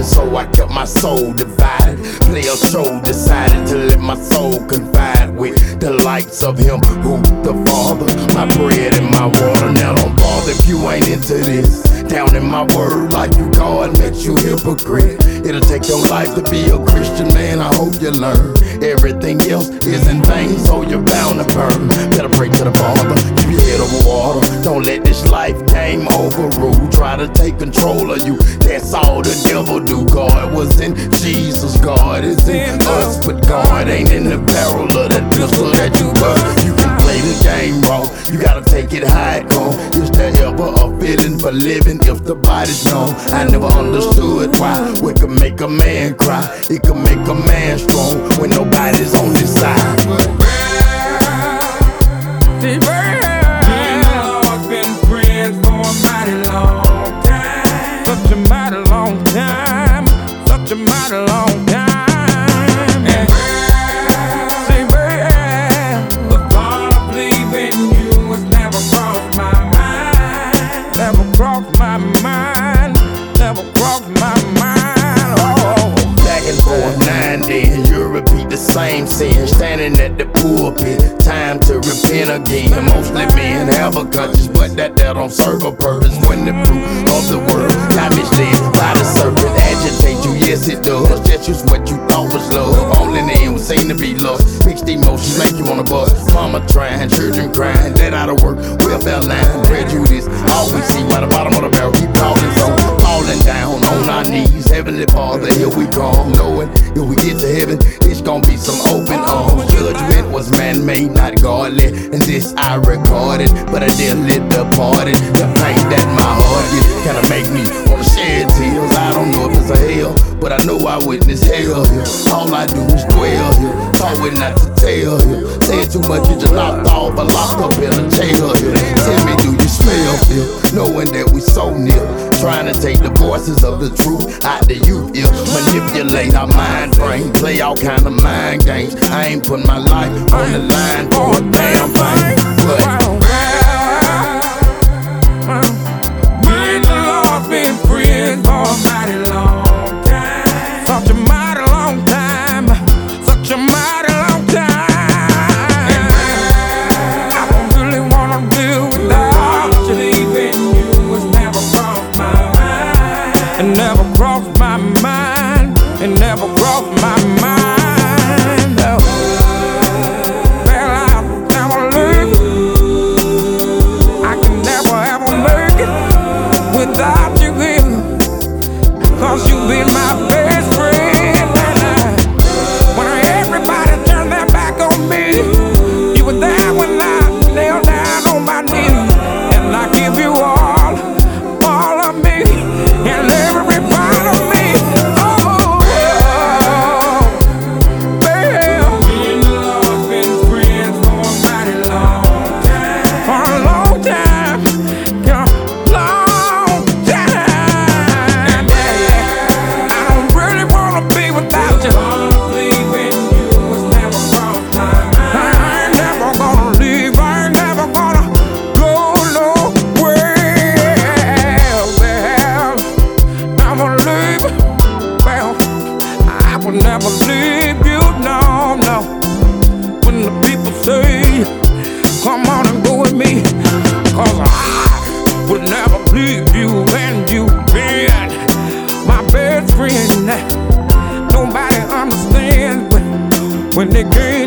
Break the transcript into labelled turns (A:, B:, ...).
A: so I kept my soul divided. Play a show, decided to let my soul confide with the likes of him, who the Father, my bread and my water. Now don't bother if you ain't into this. Down in my word, like you God makes you hypocrite. It'll take your life to be a Christian, man, I hope you learn. Everything else is in vain, so you're bound to burn. Better pray to the Father, keep your head over water. Don't let this life game overrule. Try to take control of you, that's all the devil do. God was in Jesus, God is in us, but God ain't in the barrel of that pistol that you bust. You can play the game wrong, you gotta take it how it goes. Is there ever a feeling for living if the body's gone? I never understood why we could make a man cry, it could make a man strong when nobody's on this side.
B: Such a mighty long time, such a mighty long time. And say, babe, the thought of leaving you has never crossed my mind. Never crossed my mind, never crossed my mind. Oh.
A: Back and forth, 9 days, you repeat the same sin. Standing at the pulpit, time to repent again. Mostly men have a conscience, but that don't serve a purpose. When the fruit of the word got misled by the serpent, agitate you, yes it does. Just use what you thought was love. Only name was seen to be love. Mixed emotions make you wanna bust. Mama trying, children crying, that out of work, welfare line, prejudice. All we see by the bottom of the barrel, keep calling, so falling down on our knees. Heavenly Father, here we come, knowing if we get to heaven, it's gonna be some open arms. Judgment was man-made, not godly, and this I recorded, but I didn't let the party. The pain that my heart gets kinda make me wanna shed tears. I don't know if it's a hell, but I know I witness hell here. All I do is dwell here, thought we not to tell here. Said too much, you just locked off, but locked up in a jail here. Tell me, do you smell here? Knowing that we so near, trying to take the voices of the truth out the youth ear. Manipulate our mind frame, play all kind of mind games. I ain't putting my life on the line for a damn thing. But
B: me and the Lord been friends for a mighty long time. Such a mighty long time, such a mighty long time. I don't really wanna live without you. Leaving you has never crossed my mind. It never crossed my mind. It never crossed my mind. No. Well, I'll never live. I can never ever make it without you here. 'Cause you've been my best friend. And when everybody turned their back on me, you were there when I knelt down on my knees. And I give you all of me, and every part of me. Oh, babe. Me and the Lord been friends for a mighty long time. For a long time, yeah, long time. I don't really wanna be without you. Leaving you was never crossed my mind. I ain't never gonna leave. I ain't never gonna go nowhere. Well, never leave. Well, I would never leave you. No, no. When the people say, come on and go with me, 'cause I would never leave you, and you been my best friend. Nobody understands when they can't